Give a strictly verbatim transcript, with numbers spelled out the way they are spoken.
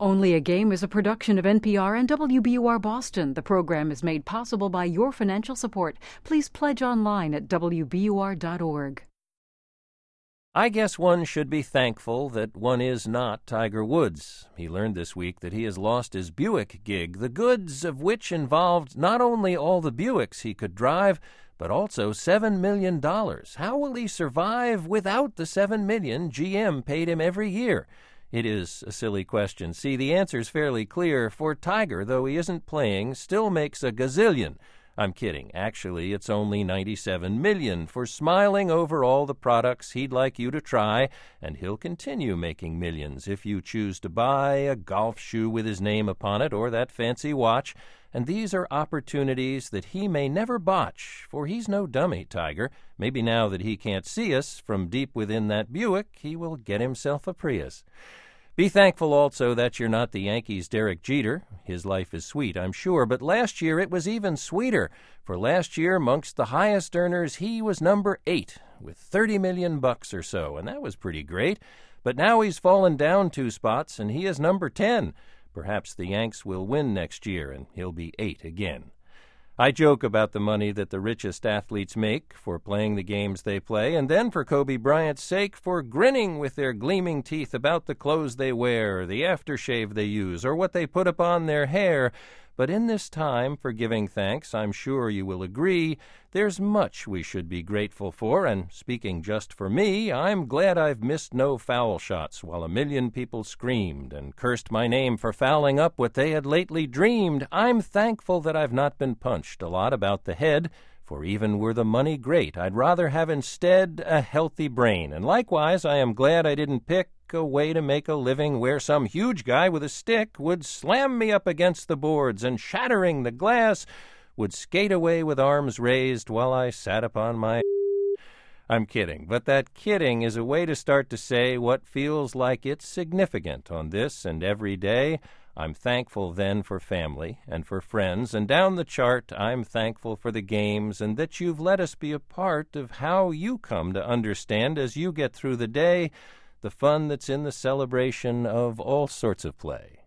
Only a Game is a production of N P R and W B U R Boston. The program is made possible by your financial support. Please pledge online at W B U R dot org. I guess one should be thankful that one is not Tiger Woods. He learned this week that he has lost his Buick gig, the goods of which involved not only all the Buicks he could drive, but also seven million dollars. How will he survive without the seven million dollars G M paid him every year? It is a silly question. See, the answer's fairly clear. For Tiger, though he isn't playing, still makes a gazillion. I'm kidding. Actually, it's only ninety-seven million dollars for smiling over all the products he'd like you to try, and he'll continue making millions if you choose to buy a golf shoe with his name upon it or that fancy watch. And these are opportunities that he may never botch, for he's no dummy, Tiger. Maybe now that he can't see us from deep within that Buick, he will get himself a Prius. Be thankful also that you're not the Yankees' Derek Jeter. His life is sweet, I'm sure, but last year it was even sweeter. For last year, amongst the highest earners, he was number eight, with thirty million bucks or so, and that was pretty great. But now he's fallen down two spots, and he is number ten. Perhaps the Yanks will win next year, and he'll be eight again. I joke about the money that the richest athletes make for playing the games they play, and then for Kobe Bryant's sake for grinning with their gleaming teeth about the clothes they wear, the aftershave they use, or what they put upon their hair. But in this time for giving thanks, I'm sure you will agree, there's much we should be grateful for, and speaking just for me, I'm glad I've missed no foul shots while a million people screamed and cursed my name for fouling up what they had lately dreamed. I'm thankful that I've not been punched a lot about the head, for even were the money great, I'd rather have instead a healthy brain. And likewise, I am glad I didn't pick a way to make a living where some huge guy with a stick would slam me up against the boards and, shattering the glass, would skate away with arms raised while I sat upon my... I'm kidding, but that kidding is a way to start to say what feels like it's significant on this and every day. I'm thankful then for family and for friends, and down the chart I'm thankful for the games and that you've let us be a part of how you come to understand as you get through the day the fun that's in the celebration of all sorts of play.